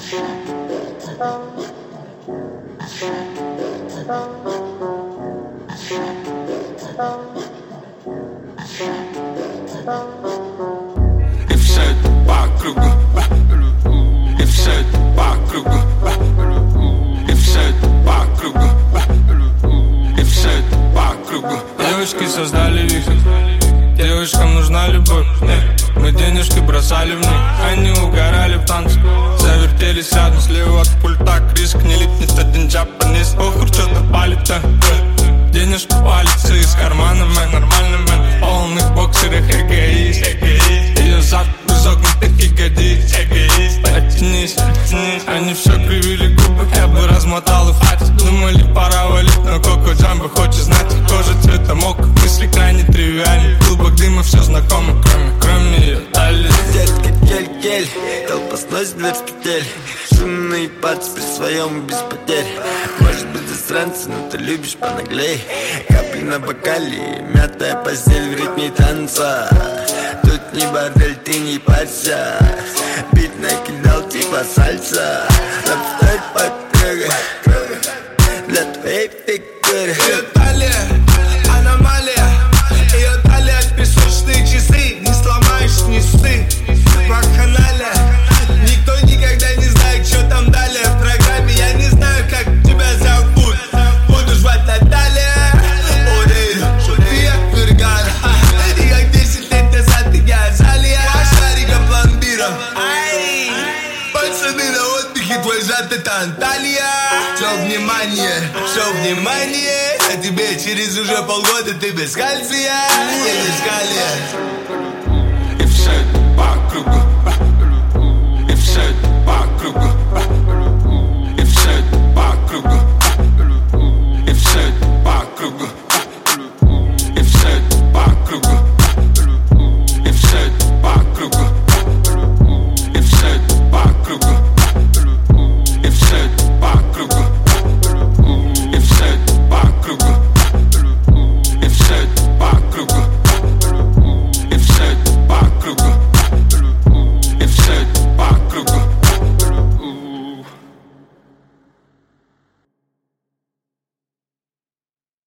И все это по кругу, и все это по кругу, и все это по кругу, и все это по кругу. Девочки создали вихрь, девушкам нужна любовь. Мы денежки бросали в них, они угорали в танце. Завертелись рядом, слева от пульта криск. Не липнет один джапанист, похуй, что-то палит-то. Денежка палится из кармана, мэн, нормальный мэн. В полных боксерах эгоист, ее зад изогнутых ягодиц, эгоист. Оттянись, они все кривили губы, я бы размотал их хватит. Думали, пора валить, но Коко Джамбо хочет знать. Кожа цвета мока, мысли крайне тривиальны. Клубок дыма все знакомо, кроме ее талии. Детка, кель-кель, толпа сносит дверь с петель. Шумный пац при своем без потерь. Может быть засранцы, но ты любишь понаглей. Капли на бокале, мятая постель в ритме танца. Тут не бордель, ты не парься. Бит накидал типа сальса. Повторь подпрыгай для твоей фигуры. Ее талия, аномалия. Ее талия, песочные часы. Не сломаешь, не ссы. Вакханалия. Никто никогда не знает, что там далее в программе. Я не знаю, как тебя зовут. Буду звать Наталья. Ори, София Фергана. И как 10 лет назад я Азалия. Шарика пломбира. Ай, пацаны на отдыхе, твой зад это Анталия. Все внимание, а тебе через уже полгода ты без кальция. И без калия.